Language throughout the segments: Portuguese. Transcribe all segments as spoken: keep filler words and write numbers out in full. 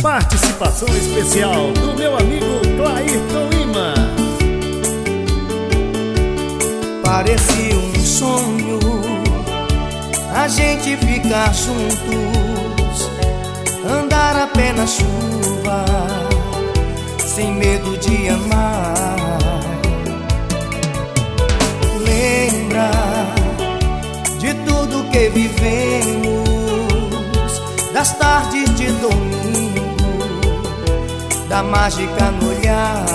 Participação especial do meu amigo Clairton Lima. Parecia um sonho a gente ficar juntos, andar a pé na chuva, sem medo de amar. Lembra de tudo que vivemos, das tardes de domingo, da mágica no olhar.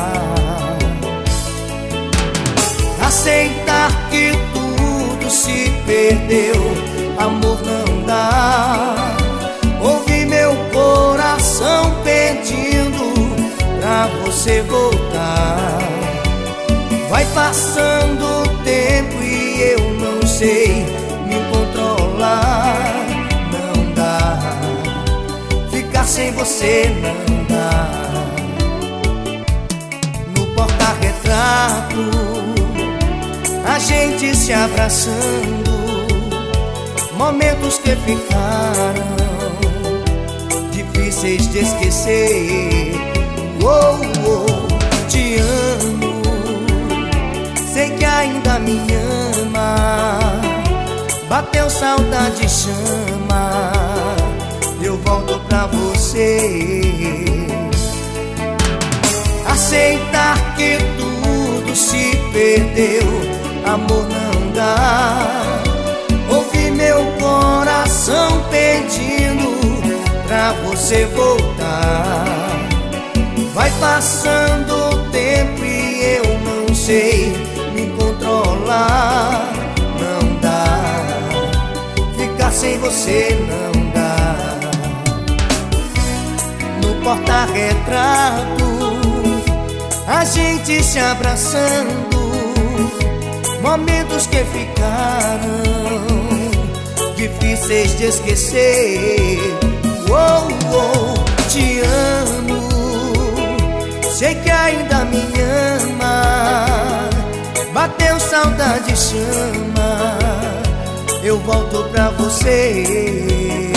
Aceitar que tudo se perdeu, amor não dá. Ouvi meu coração pedindo pra você voltar. Vai passando o tempo e eu não sei me controlar. Não dá, ficar sem você não dá. No porta-retrato, a gente se abraçando, momentos que ficaram difíceis de esquecer. Oh, oh, te amo, sei que ainda me ama. Bateu saudade e chama, eu volto pra você. Aceitar que tudo se perdeu, amor não dá. Ouvi meu coração pedindo pra você voltar. Vai passando o tempo e eu não sei me controlar. Não dá, ficar sem você não dá. No porta-retrato, a gente se abraçando, momentos que ficaram difíceis de esquecer. Oh, oh, te amo, sei que ainda me ama. Bateu saudade e chama, eu volto pra você.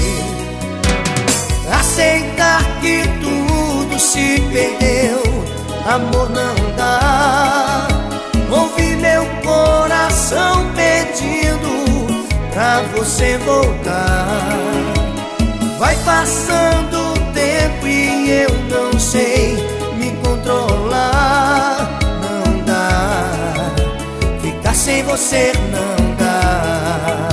Aceitar que tudo se perdeu, amor não dá. Ouvi meu coração pedindo pra você voltar. Vai passando o tempo e eu não sei me controlar. Não dá, ficar sem você não dá.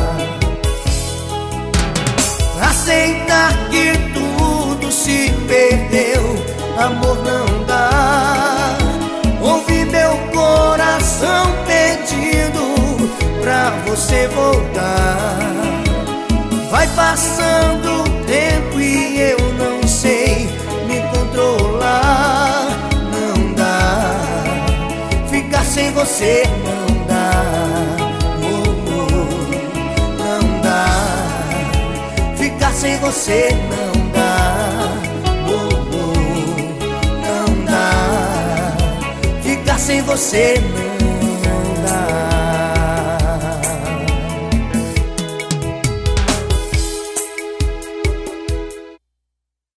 Aceitar que tudo se perdeu, amor não dá. Ouvi meu coração pedindo pra você voltar. Vai passando o tempo e eu não sei me controlar. Não dá, ficar sem você não dá. Oh, oh, não dá, ficar sem você não dá. Oh, oh, não dá, ficar sem você não dá.